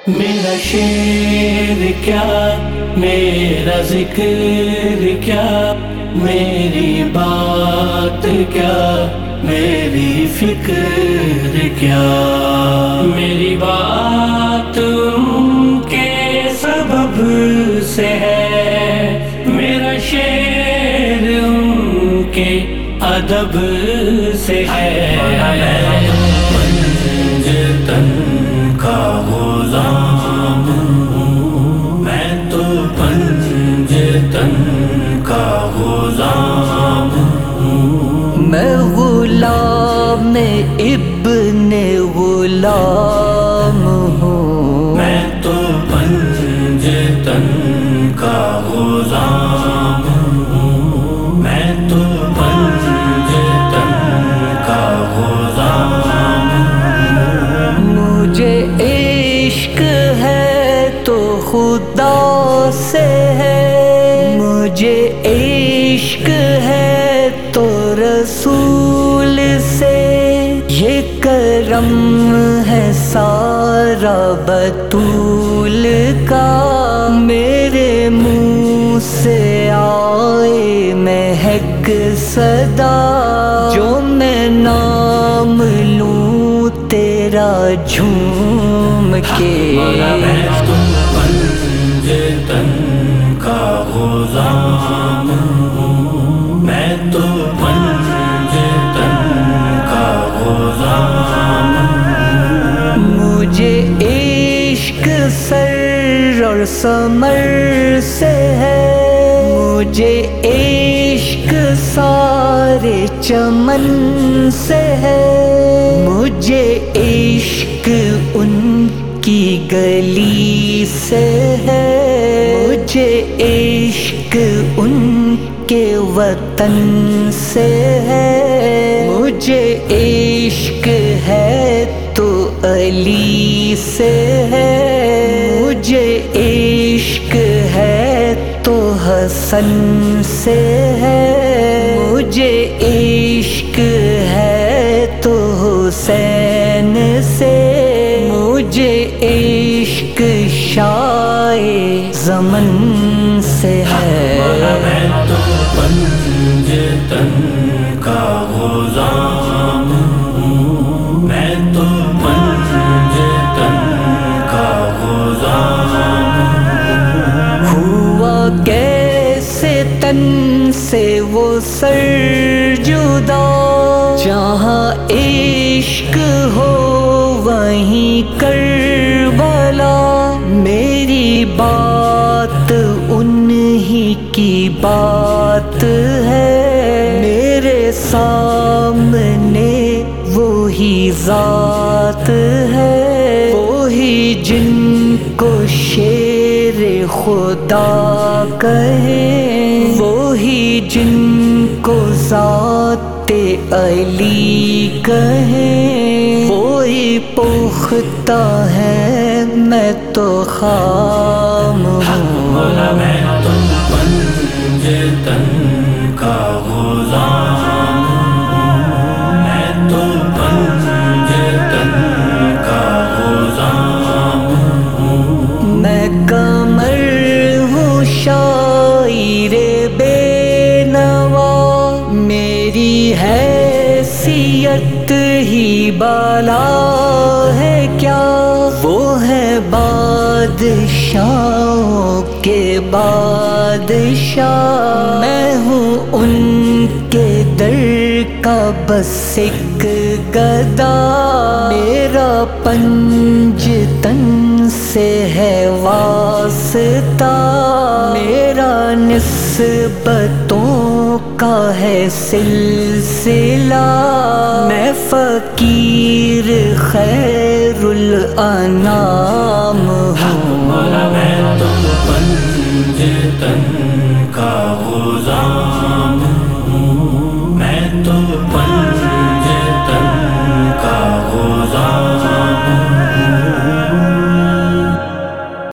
میرا شعر کیا، میرا ذکر کیا، میری بات کیا، میری فکر کیا، میری بات ان کے سبب سے ہے، میرا شعر ان کے ادب سے ہے۔ پنجتن کا غلام ہوں، میں تو پنجتن کا غلام ہوں، میں غلام ابن غلام ہوں، میں تو پنجتن کا غلام ہوں، میں تو پنجتن کا غلام ہوں۔ مجھے عشق ہے تو خدا سے ہے، مجھے عشق ہے تو رسول سے، یہ کرم ہے سارا بطول کا، میرے منہ سے آئے مہک صدا، جو میں نام لوں تیرا جھوم کے۔ میں تو پنجتن کا غلام ہوں، میں تو پنجتن کا غلام ہوں، مجھے عشق سر اور ثمر سے ہے، مجھے عشق سارے چمن سے ہے، مجھے عشق ان کی گلی سے ہے، مجھے عشق ان کے وطن سے ہے، مجھے عشق ہے تو علی سے ہے، مجھے عشق ہے تو حسن سے ہے، مجھے عشق ہے تو حسین سے، مجھے عشق شاہ زمن سے ہے۔ میں تو پنجتن کا غلام ہوں، میں تو پنجتن کا غلام ہوں۔ ہوا کیسے تن سے وہ سر جدا، جہاں عشق ہو وہیں کربلا، میری بات انہی کی بات ہے، میرے سامنے وہی ذات ہے، وہی جن کو شیر خدا کہیں، وہی جن کو ذات علی کہیں، وہی پختہ ہے، میں تو خام ہوں۔ میں تو پنجتن کا غلام ہوں، میں تو پنجتن کا غلام ہوں، میں قمر ہوں شاعر بے نوا، میری حیثیت ہی بالا ہے کیا، وہ ہے بادشاہوں کے بادشاہ، میں ہوں ان کے در کا بس ایک گدا، میرا پنجتن سے ہے واسطہ، میرا نسبتوں کا ہے سلسلہ، میں فقیر خیر الانام ہوں۔ میں تو پنجتن